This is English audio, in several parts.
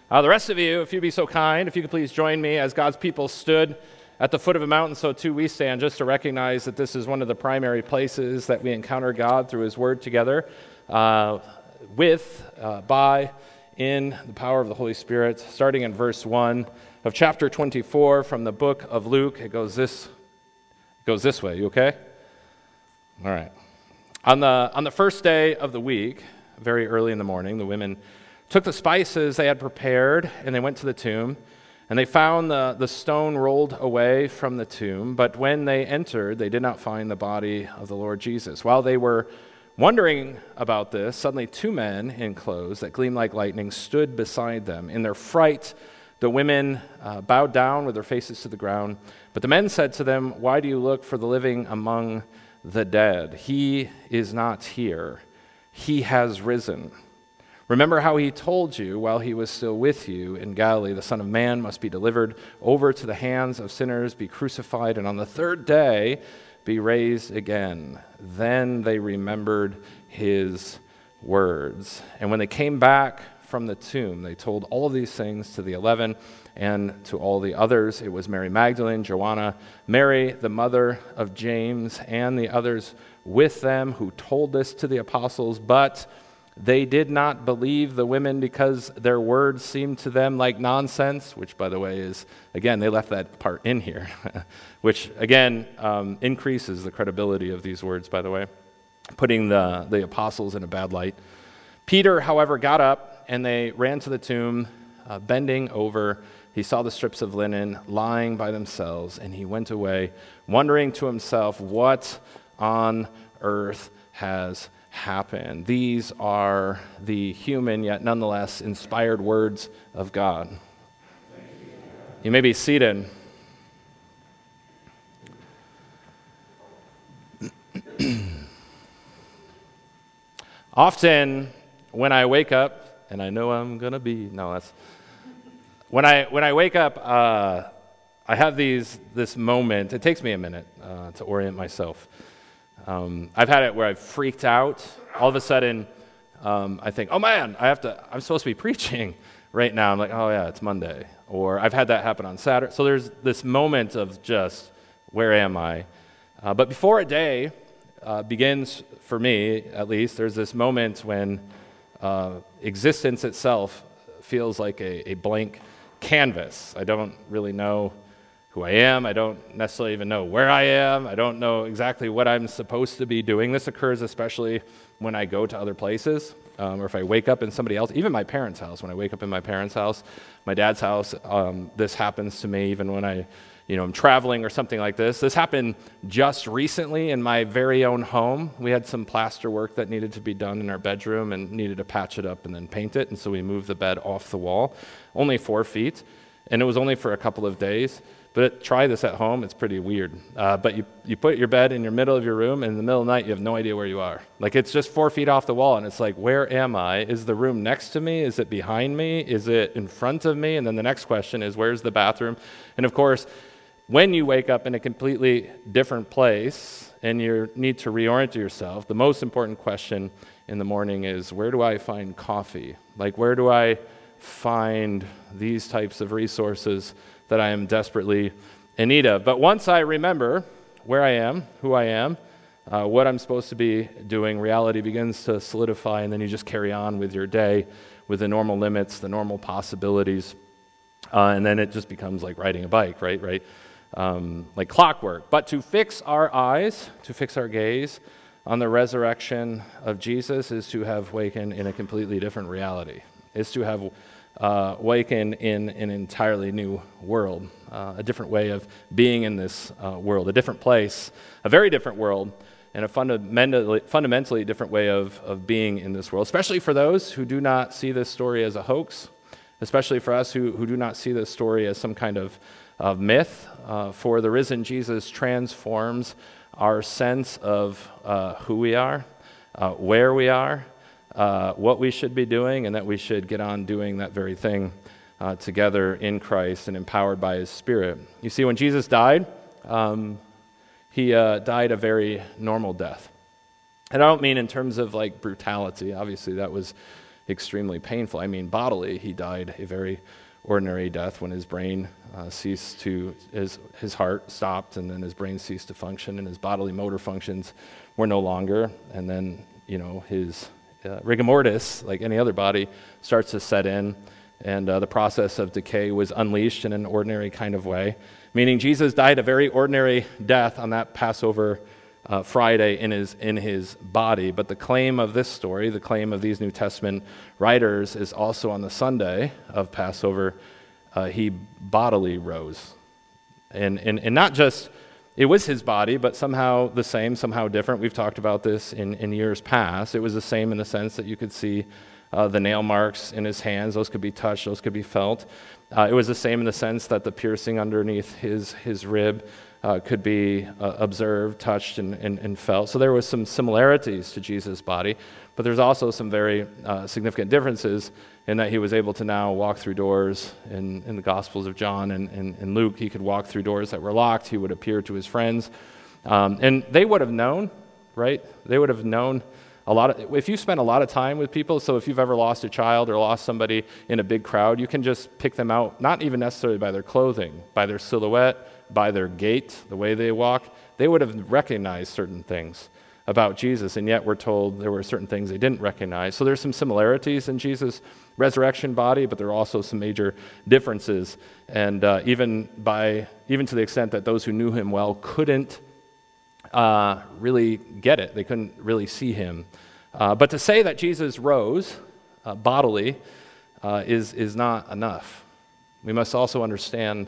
The rest of you, if you'd be so kind, if you could please join me as God's people stood at the foot of a mountain, so too we stand, just to recognize that this is one of the primary places that we encounter God through His Word together, in the power of the Holy Spirit, starting in verse 1 of chapter 24 from the book of Luke. It goes this way. You okay? All right. On the first day of the week, very early in the morning, the women took the spices they had prepared, and they went to the tomb, and they found the stone rolled away from the tomb. But when they entered, they did not find the body of the Lord Jesus. While they were wondering about this, suddenly two men in clothes that gleamed like lightning stood beside them. In their fright, the women bowed down with their faces to the ground. But the men said to them, "Why do you look for the living among the dead? He is not here. He has risen. Remember how he told you while he was still with you in Galilee, the Son of Man must be delivered over to the hands of sinners, be crucified, and on the third day be raised again." Then they remembered his words. And when they came back from the tomb, they told all of these things to the 11 and to all the others. It was Mary Magdalene, Joanna, Mary, the mother of James, and the others with them who told this to the apostles, but they did not believe the women because their words seemed to them like nonsense, which, by the way, is, again, they left that part in here, which, again, increases the credibility of these words, by the way, putting the apostles in a bad light. Peter, however, got up, and they ran to the tomb, bending over. He saw the strips of linen lying by themselves, and he went away, wondering to himself, what on earth has happened? These are the human, yet nonetheless inspired words of God. You may be seated. Often, when I wake up, and I know I'm gonna be when I wake up, I have this moment. It takes me a minute to orient myself. I've had it where I've freaked out. All of a sudden, I think, oh man, I'm supposed to be preaching right now. I'm like, oh yeah, it's Monday. Or I've had that happen on Saturday. So there's this moment of just, where am I? But before a day begins, for me at least, there's this moment when existence itself feels like a blank canvas. I don't really know who I am. I don't necessarily even know where I am. I don't know exactly what I'm supposed to be doing. This occurs especially when I go to other places, or if I wake up in somebody else, even my parents' house. When I wake up in my parents' house, my dad's house, this happens to me even when I'm traveling or something like this. This happened just recently in my very own home. We had some plaster work that needed to be done in our bedroom and needed to patch it up and then paint it, and so we moved the bed off the wall, only 4 feet, and it was only for a couple of days. But try this at home, it's pretty weird. But you put your bed in your middle of your room, and in the middle of the night, you have no idea where you are. Like, it's just 4 feet off the wall, and it's like, where am I? Is the room next to me? Is it behind me? Is it in front of me? And then the next question is, where's the bathroom? And of course, when you wake up in a completely different place, and you need to reorient yourself, the most important question in the morning is, where do I find coffee? Like, where do I find these types of resources that I am desperately in need of? But once I remember where I am, who I am, what I'm supposed to be doing, reality begins to solidify, and then you just carry on with your day with the normal limits, the normal possibilities, and then it just becomes like riding a bike, right? Like clockwork. But to fix our eyes, to fix our gaze on the resurrection of Jesus is to have wakened in a completely different reality, is to have awaken in an entirely new world, a different way of being in this world, a different place, a very different world, and a fundamentally different way of being in this world, especially for those who do not see this story as a hoax, especially for us who do not see this story as some kind of myth. For the risen Jesus transforms our sense of who we are, where we are, what we should be doing, and that we should get on doing that very thing together in Christ and empowered by His Spirit. You see, when Jesus died, He died a very normal death. And I don't mean in terms of like brutality. Obviously, that was extremely painful. I mean, bodily, he died a very ordinary death when his brain ceased to, his heart stopped, and then his brain ceased to function, and his bodily motor functions were no longer. And then, his rigor mortis, like any other body, starts to set in, and the process of decay was unleashed in an ordinary kind of way, meaning Jesus died a very ordinary death on that Passover Friday in his body. But the claim of this story, the claim of these New Testament writers, is also on the Sunday of Passover, he bodily rose. And not just, it was his body, but somehow the same, somehow different. We've talked about this in years past. It was the same in the sense that you could see the nail marks in his hands. Those could be touched, those could be felt. It was the same in the sense that the piercing underneath his rib could be observed, touched, and felt. So there was some similarities to Jesus' body, but there's also some very significant differences in that he was able to now walk through doors in the Gospels of John and Luke. He could walk through doors that were locked. He would appear to his friends. And they would have known, right? They would have known if you spend a lot of time with people, so if you've ever lost a child or lost somebody in a big crowd, you can just pick them out, not even necessarily by their clothing, by their silhouette, by their gait, the way they walk. They would have recognized certain things about Jesus, and yet we're told there were certain things they didn't recognize. So there's some similarities in Jesus' resurrection body, but there are also some major differences, and even to the extent that those who knew him well couldn't really get it. They couldn't really see him. But to say that Jesus rose bodily is not enough. We must also understand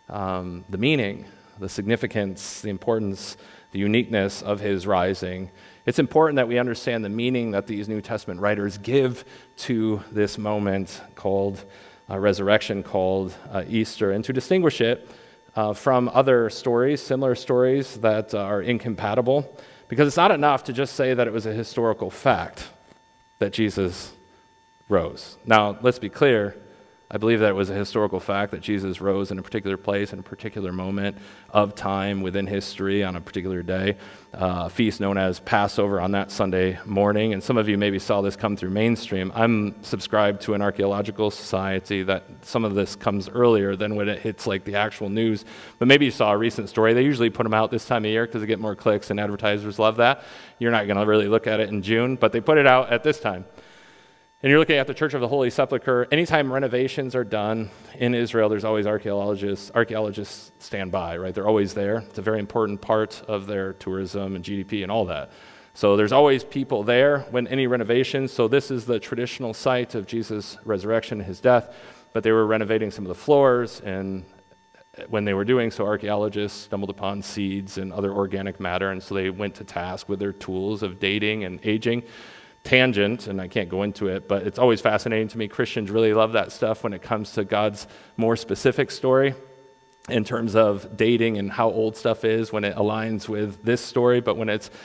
the meaning, the significance, the importance, the uniqueness of his rising. It's important that we understand the meaning that these New Testament writers give to this moment called resurrection, called Easter, and to distinguish it from other stories, similar stories that are incompatible, because it's not enough to just say that it was a historical fact that Jesus rose. Now, let's be clear. I believe that it was a historical fact that Jesus rose in a particular place, in a particular moment of time within history on a particular day, a feast known as Passover on that Sunday morning. And some of you maybe saw this come through mainstream. I'm subscribed to an archaeological society that some of this comes earlier than when it hits like the actual news. But maybe you saw a recent story. They usually put them out this time of year because they get more clicks and advertisers love that. You're not going to really look at it in June, but they put it out at this time. And you're looking at the Church of the Holy Sepulchre. Anytime renovations are done in Israel, there's always archaeologists. Archaeologists stand by, right? They're always there. It's a very important part of their tourism and GDP and all that. So there's always people there when any renovations. So this is the traditional site of Jesus' resurrection, his death. But they were renovating some of the floors, and when they were doing so, archaeologists stumbled upon seeds and other organic matter, and so they went to task with their tools of dating and aging. Tangent, and I can't go into it, but it's always fascinating to me. Christians really love that stuff when it comes to God's more specific story in terms of dating and how old stuff is when it aligns with this story, but when it's,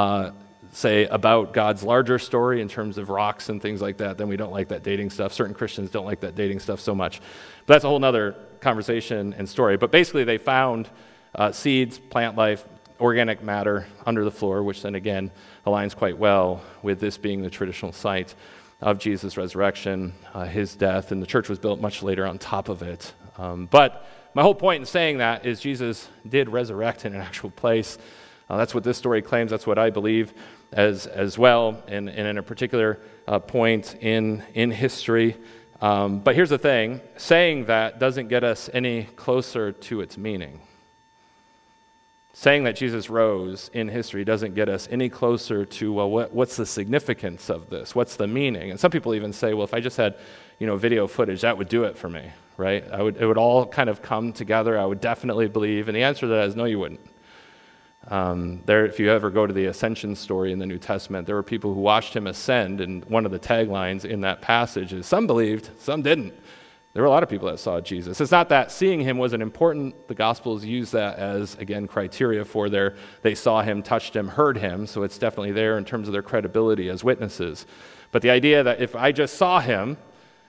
say, about God's larger story in terms of rocks and things like that, then we don't like that dating stuff. Certain Christians don't like that dating stuff so much. But that's a whole other conversation and story. But basically they found seeds, plant life, organic matter under the floor, which then again aligns quite well with this being the traditional site of Jesus' resurrection, his death, and the church was built much later on top of it. But my whole point in saying that is Jesus did resurrect in an actual place. That's what this story claims. That's what I believe as well, and in a particular point in history. But here's the thing. Saying that doesn't get us any closer to its meaning. Saying that Jesus rose in history doesn't get us any closer to, well, what's the significance of this? What's the meaning? And some people even say, well, if I just had, video footage, that would do it for me, right? It would all kind of come together. I would definitely believe. And the answer to that is no, you wouldn't. If you ever go to the ascension story in the New Testament, there were people who watched him ascend, and one of the taglines in that passage is, some believed, some didn't. There were a lot of people that saw Jesus. It's not that seeing him wasn't important. The Gospels use that as, again, criteria for they saw him, touched him, heard him, so it's definitely there in terms of their credibility as witnesses. But the idea that if I just saw him,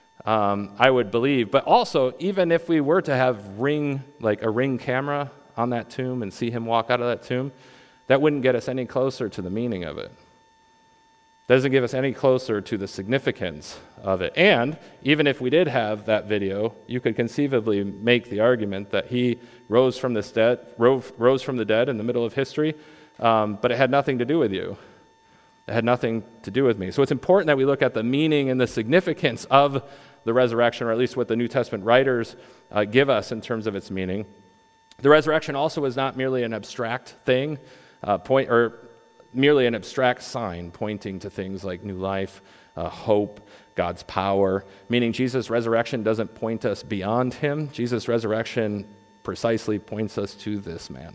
I would believe. But also, even if we were to have a ring camera on that tomb and see him walk out of that tomb, that wouldn't get us any closer to the meaning of it. doesn't give us any closer to the significance of it. And even if we did have that video, you could conceivably make the argument that he rose from the dead in the middle of history, but it had nothing to do with you. It had nothing to do with me. So it's important that we look at the meaning and the significance of the resurrection, or at least what the New Testament writers give us in terms of its meaning. The resurrection also is not merely an abstract thing, or merely an abstract sign pointing to things like new life, hope, God's power, meaning Jesus' resurrection doesn't point us beyond him. Jesus' resurrection precisely points us to this man,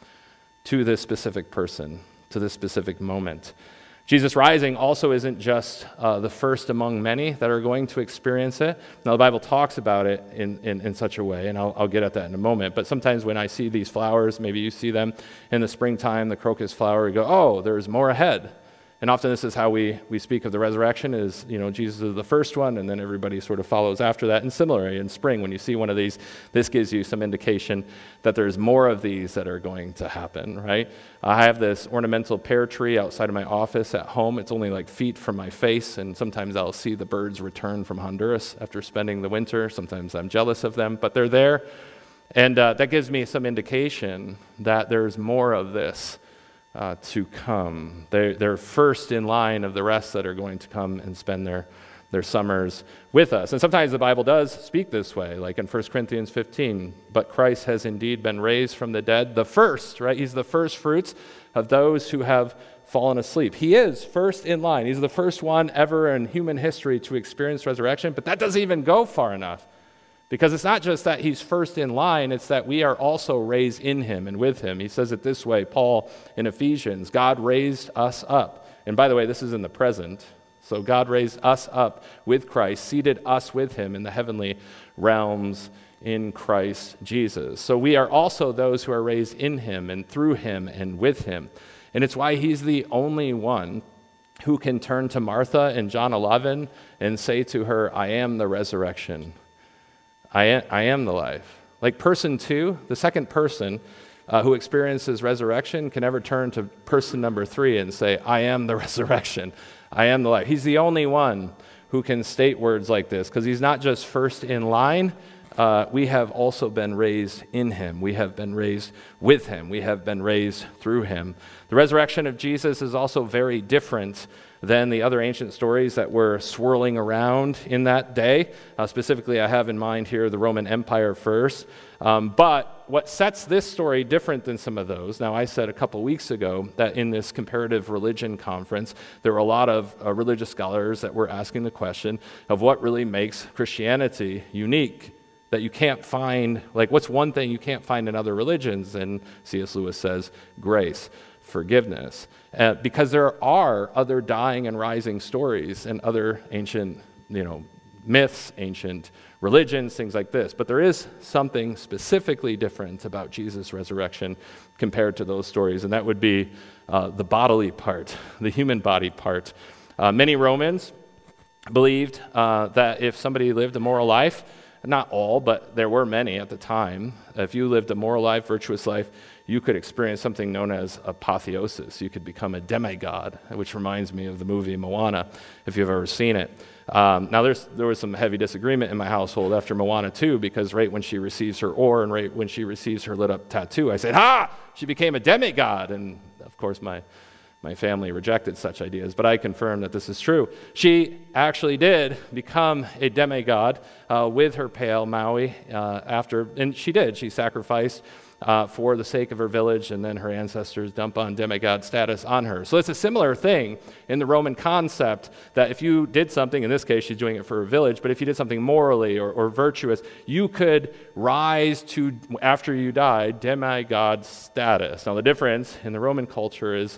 to this specific person, to this specific moment. Jesus rising also isn't just the first among many that are going to experience it. Now, the Bible talks about it in such a way, and I'll get at that in a moment, but sometimes when I see these flowers, maybe you see them in the springtime, the crocus flower, we go, oh, there's more ahead. And often this is how we speak of the resurrection is, Jesus is the first one, and then everybody sort of follows after that. And similarly, in spring, when you see one of these, this gives you some indication that there's more of these that are going to happen, right? I have this ornamental pear tree outside of my office at home. It's only like feet from my face, and sometimes I'll see the birds return from Honduras after spending the winter. Sometimes I'm jealous of them, but they're there. And that gives me some indication that there's more of this to come. They're first in line of the rest that are going to come and spend their summers with us. And sometimes the Bible does speak this way, like in 1 Corinthians 15, but Christ has indeed been raised from the dead, the first, right? He's the first fruits of those who have fallen asleep. He is first in line. He's the first one ever in human history to experience resurrection, but that doesn't even go far enough. Because it's not just that he's first in line, it's that we are also raised in him and with him. He says it this way, Paul in Ephesians, God raised us up. And by the way, this is in the present. So God raised us up with Christ, seated us with him in the heavenly realms in Christ Jesus. So we are also those who are raised in him and through him and with him. And it's why he's the only one who can turn to Martha in John 11 and say to her, I am the resurrection. I am the life. Like person two, the second person who experiences resurrection can never turn to person number three and say, I am the resurrection. I am the life. He's the only one who can state words like this because he's not just first in line. We have also been raised in him. We have been raised with him. We have been raised through him. The resurrection of Jesus is also very different than the other ancient stories that were swirling around in that day. Specifically, I have in mind here the Roman Empire first. But what sets this story different than some of those, now I said a couple weeks ago that in this comparative religion conference, there were a lot of religious scholars that were asking the question of what really makes Christianity unique, that you can't find, like what's one thing you can't find in other religions? And C.S. Lewis says, grace. Forgiveness, because there are other dying and rising stories and other ancient, myths, ancient religions, things like this. But there is something specifically different about Jesus' resurrection compared to those stories, and that would be the bodily part, the human body part. Many Romans believed that if somebody lived a moral life, not all, but there were many at the time, if you lived a moral life, virtuous life, you could experience something known as apotheosis. You could become a demigod, which reminds me of the movie Moana, if you've ever seen it. Now, there was some heavy disagreement in my household after Moana 2, because right when she receives her oar and right when she receives her lit-up tattoo, I said, ha! She became a demigod. And, of course, my family rejected such ideas, but I confirm that this is true. She actually did become a demigod with her pale Maui and she did. She sacrificed for the sake of her village, and then her ancestors dump on demigod status on her. So it's a similar thing in the Roman concept that if you did something, in this case she's doing it for her village, but if you did something morally or virtuous, you could rise to, after you died, demigod status. Now the difference in the Roman culture is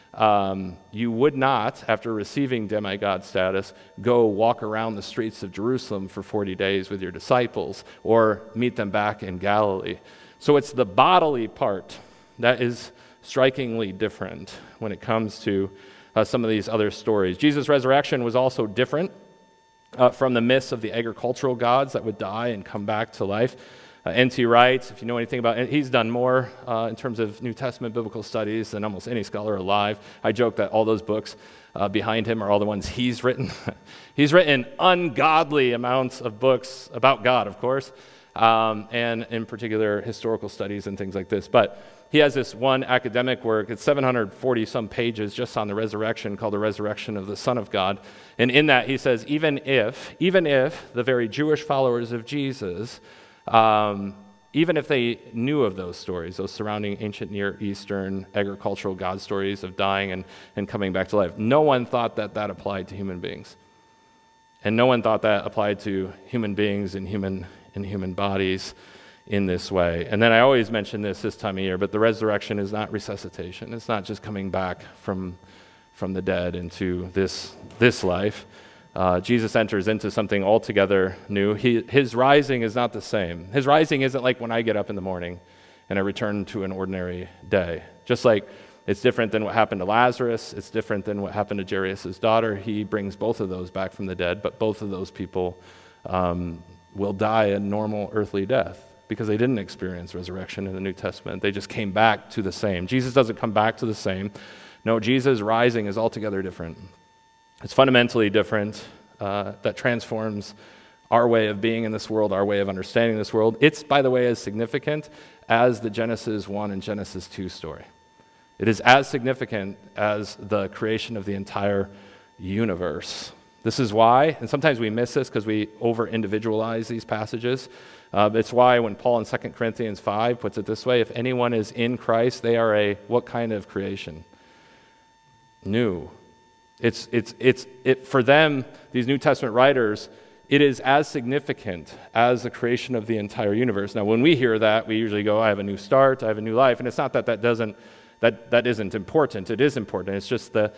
you would not, after receiving demigod status, go walk around the streets of Jerusalem for 40 days with your disciples or meet them back in Galilee. So it's the bodily part that is strikingly different when it comes to some of these other stories. Jesus' resurrection was also different from the myths of the agricultural gods that would die and come back to life. N.T. Wright, if you know anything about it, he's done more in terms of New Testament biblical studies than almost any scholar alive. I joke that all those books behind him are all the ones he's written. He's written ungodly amounts of books about God, of course, and in particular historical studies and things like this. But he has this one academic work, it's 740-some pages just on the resurrection, called The Resurrection of the Son of God. And in that he says, even if the very Jewish followers of Jesus, even if they knew of those stories, those surrounding ancient Near Eastern agricultural God stories of dying and coming back to life, no one thought that applied to human beings. And no one thought that applied to human beings and human bodies in this way. And then I always mention this time of year, but the resurrection is not resuscitation. It's not just coming back from the dead into this life. Jesus enters into something altogether new. His rising is not the same. His rising isn't like when I get up in the morning and I return to an ordinary day. Just like it's different than what happened to Lazarus, it's different than what happened to Jairus' daughter. He brings both of those back from the dead, but both of those people will die a normal earthly death because they didn't experience resurrection in the New Testament. They just came back to the same. Jesus doesn't come back to the same. No, Jesus' rising is altogether different. It's fundamentally different, that transforms our way of being in this world, our way of understanding this world. It's, by the way, as significant as the Genesis 1 and Genesis 2 story. It is as significant as the creation of the entire universe. This is why, and sometimes we miss this because we over-individualize these passages. It's why when Paul in 2 Corinthians 5 puts it this way, if anyone is in Christ, they are a what kind of creation? New. For them, these New Testament writers, it is as significant as the creation of the entire universe. Now, when we hear that, we usually go, I have a new start, I have a new life, and it's not that that isn't important. It is important. It's just the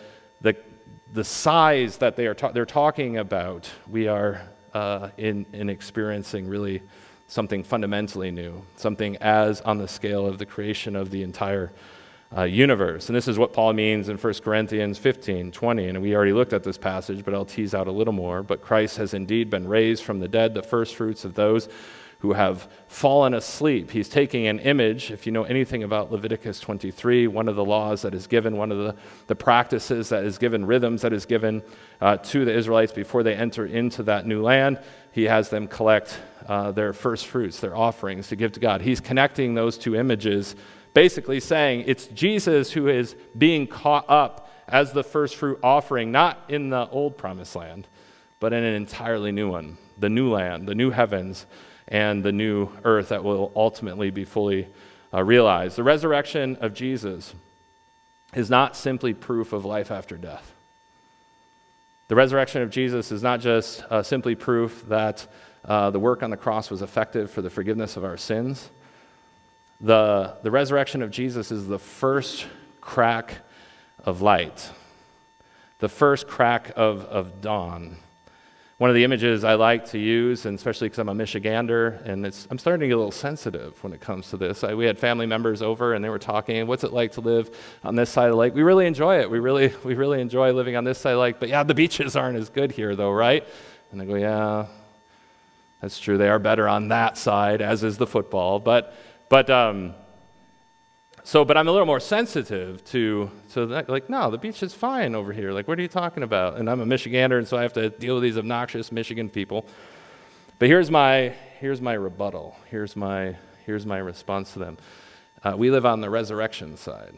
size that they're talking about. We are in experiencing really something fundamentally new, something as on the scale of the creation of the entire universe. And this is what Paul means in 1 Corinthians 15:20. And we already looked at this passage, but I'll tease out a little more. But Christ has indeed been raised from the dead, the first fruits of those who have fallen asleep. He's taking an image. If you know anything about Leviticus 23, one of the laws that is given, one of the practices that is given, rhythms that is given to the Israelites before they enter into that new land, he has them collect their first fruits, their offerings to give to God. He's connecting those two images, basically saying it's Jesus who is being caught up as the first fruit offering, not in the old promised land, but in an entirely new one, the new land, the new heavens, and the new earth that will ultimately be fully realized. The resurrection of Jesus is not simply proof of life after death. The resurrection of Jesus is not just simply proof that the work on the cross was effective for the forgiveness of our sins. The resurrection of Jesus is the first crack of light, the first crack of dawn. One of the images I like to use, and especially because I'm a Michigander, and I'm starting to get a little sensitive when it comes to this. We had family members over, and they were talking, what's it like to live on this side of the lake? We really enjoy it. We really enjoy living on this side of the lake. But yeah, the beaches aren't as good here, though, right? And I go, yeah, that's true. They are better on that side, as is the football. But I'm a little more sensitive to that, like, no, the beach is fine over here. Like, what are you talking about? And I'm a Michigander, and so I have to deal with these obnoxious Michigan people. But here's my rebuttal. Here's my response to them. We live on the resurrection side.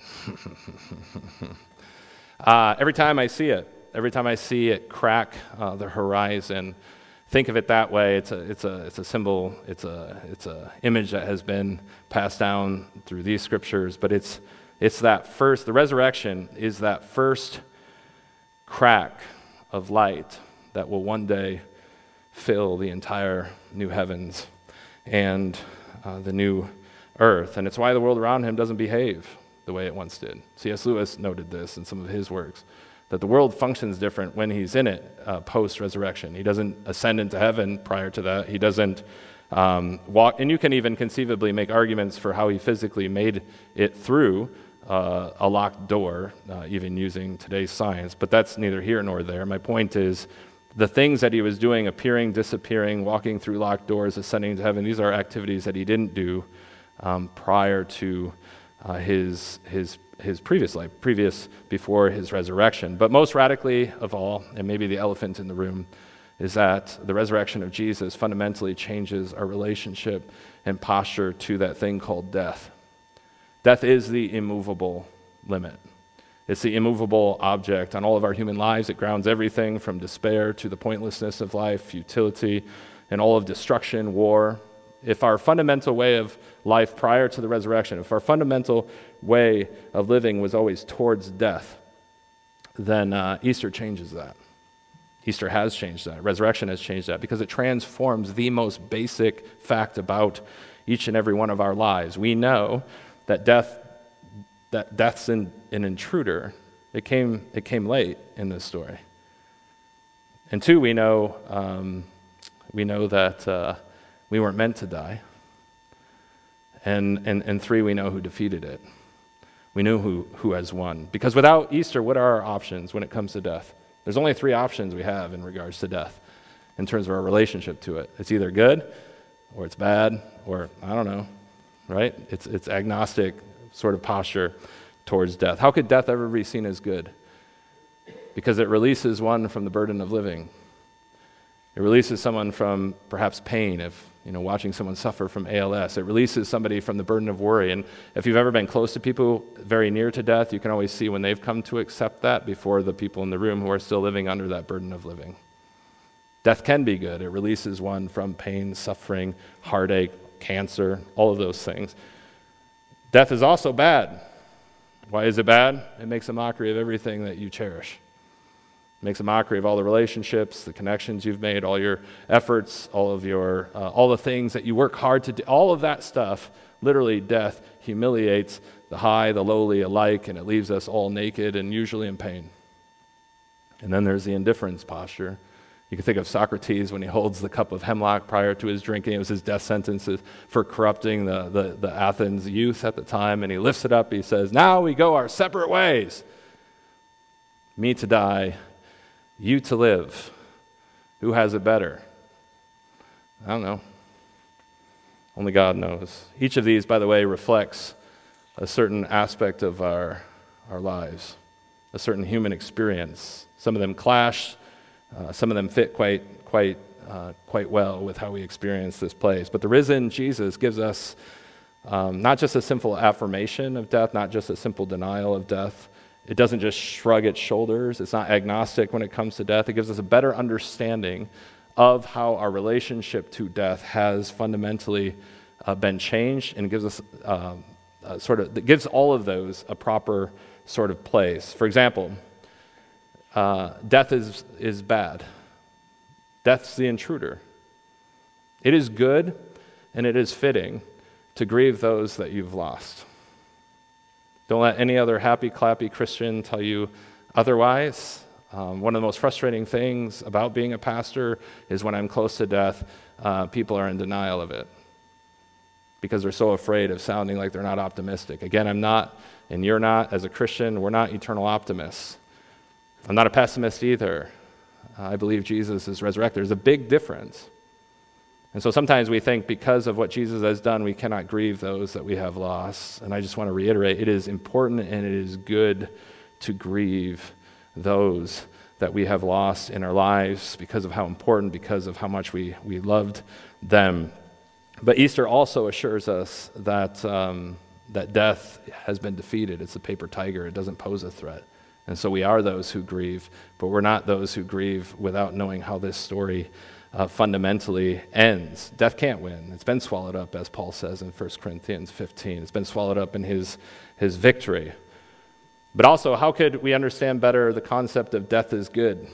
Every time I see it crack the horizon, think of it that way. It's a symbol. It's a image that has been passed down through these scriptures. But it's that first. The resurrection is that first crack of light that will one day fill the entire new heavens and the new earth. And it's why the world around him doesn't behave the way it once did. C.S. Lewis noted this in some of his works, that the world functions different when he's in it post-resurrection. He doesn't ascend into heaven prior to that. He doesn't walk, and you can even conceivably make arguments for how he physically made it through a locked door, even using today's science, but that's neither here nor there. My point is, The things that he was doing, appearing, disappearing, walking through locked doors, ascending to heaven, these are activities that he didn't do prior to his previous life, before his resurrection. But most radically of all, and maybe the elephant in the room, is that the resurrection of Jesus fundamentally changes our relationship and posture to that thing called death. Death is the immovable limit. It's the immovable object on all of our human lives. It grounds everything from despair to the pointlessness of life, futility, and all of destruction, war. If our fundamental way of life prior to the resurrection, if our fundamental way of living was always towards death, then Easter changes that. Easter has changed that. Resurrection has changed that because it transforms the most basic fact about each and every one of our lives. We know that death's an intruder. It came late in this story. And two, we know that we weren't meant to die. And three, we know who defeated it. We know who has won. Because without Easter, what are our options when it comes to death? There's only three options we have in regards to death in terms of our relationship to it. It's either good, or it's bad, or I don't know, right? It's agnostic sort of posture towards death. How could death ever be seen as good? Because it releases one from the burden of living. It releases someone from perhaps pain, if watching someone suffer from ALS. It releases somebody from the burden of worry. And if you've ever been close to people very near to death, you can always see when they've come to accept that before the people in the room who are still living under that burden of living. Death can be good. It releases one from pain, suffering, heartache, cancer, all of those things. Death is also bad. Why is it bad? It makes a mockery of everything that you cherish. It makes a mockery of all the relationships, the connections you've made, all your efforts, all the things that you work hard to do. All of that stuff, literally death, humiliates the high, the lowly alike, and it leaves us all naked and usually in pain. And then there's the indifference posture. You can think of Socrates when he holds the cup of hemlock prior to his drinking. It was his death sentence for corrupting the Athens youth at the time. And he lifts it up. He says, "Now we go our separate ways. Me to die, you to live. Who has it better?" I don't know. Only God knows. Each of these, by the way, reflects a certain aspect of our lives, a certain human experience. Some of them clash. Some of them fit quite well with how we experience this place. But the risen Jesus gives us not just a simple affirmation of death, not just a simple denial of death. It doesn't just shrug its shoulders. It's not agnostic when it comes to death. It gives us a better understanding of how our relationship to death has fundamentally been changed, and it gives us it gives all of those a proper sort of place. For example, death is bad. Death's the intruder. It is good and it is fitting to grieve those that you've lost. Don't let any other happy, clappy Christian tell you otherwise. One of the most frustrating things about being a pastor is when I'm close to death, people are in denial of it because they're so afraid of sounding like they're not optimistic. Again, I'm not, and you're not. As a Christian, we're not eternal optimists. I'm not a pessimist either. I believe Jesus is resurrected. There's a big difference. And so sometimes we think because of what Jesus has done, we cannot grieve those that we have lost. And I just want to reiterate, it is important and it is good to grieve those that we have lost in our lives because of how important, because of how much we loved them. But Easter also assures us that that death has been defeated. It's a paper tiger. It doesn't pose a threat. And so we are those who grieve, but we're not those who grieve without knowing how this story fundamentally ends. Death can't win. It's been swallowed up, as Paul says in 1 Corinthians 15. It's been swallowed up in his victory. But also, how could we understand better the concept of death is good?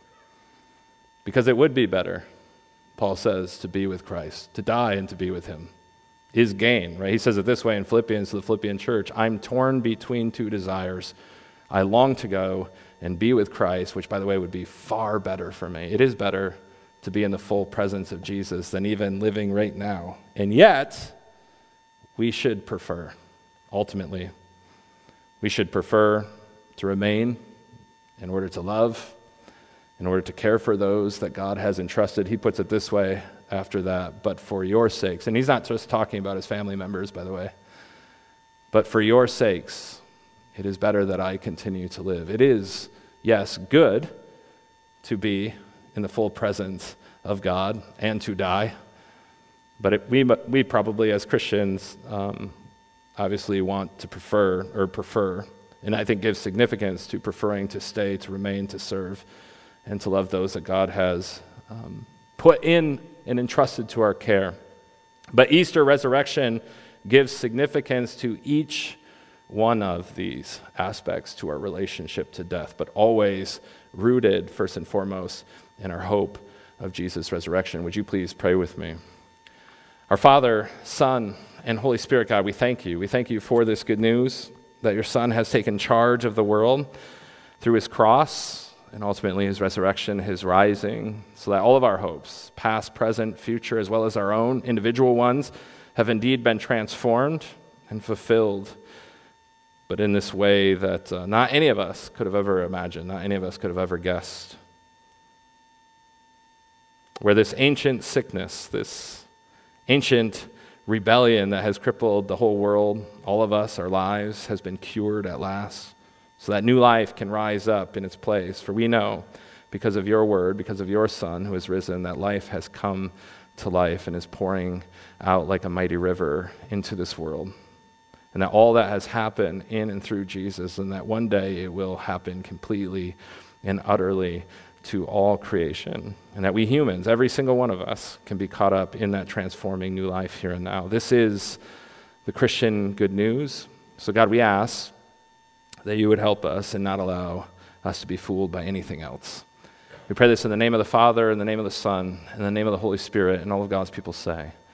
Because it would be better, Paul says, to be with Christ, to die and to be with him is gain, right? He says it this way in Philippians to the Philippian church, I'm torn between two desires. I long to go and be with Christ, which, by the way, would be far better for me. It is better to be in the full presence of Jesus than even living right now. And yet, we should prefer, ultimately, we should prefer to remain in order to love in order to care for those that God has entrusted. He puts it this way after that, but for your sakes. And he's not just talking about his family members, by the way. But for your sakes, it is better that I continue to live. It is, yes, good to be in the full presence of God and to die. But we probably, as Christians, obviously want to prefer, and I think give significance to preferring to stay, to remain, to serve, and to love those that God has put in and entrusted to our care. But Easter resurrection gives significance to each one of these aspects to our relationship to death, but always rooted, first and foremost, in our hope of Jesus' resurrection. Would you please pray with me? Our Father, Son, and Holy Spirit, God, we thank you. We thank you for this good news that your Son has taken charge of the world through his cross and ultimately his resurrection, his rising, so that all of our hopes, past, present, future, as well as our own individual ones, have indeed been transformed and fulfilled, but in this way that not any of us could have ever imagined, not any of us could have ever guessed. Where this ancient sickness, this ancient rebellion that has crippled the whole world, all of us, our lives, has been cured at last, so that new life can rise up in its place. For we know, because of your word, because of your Son who has risen, that life has come to life and is pouring out like a mighty river into this world. And that all that has happened in and through Jesus, and that one day it will happen completely and utterly to all creation. And that we humans, every single one of us, can be caught up in that transforming new life here and now. This is the Christian good news. So God, we ask that you would help us and not allow us to be fooled by anything else. We pray this in the name of the Father, in the name of the Son, in the name of the Holy Spirit, and all of God's people say,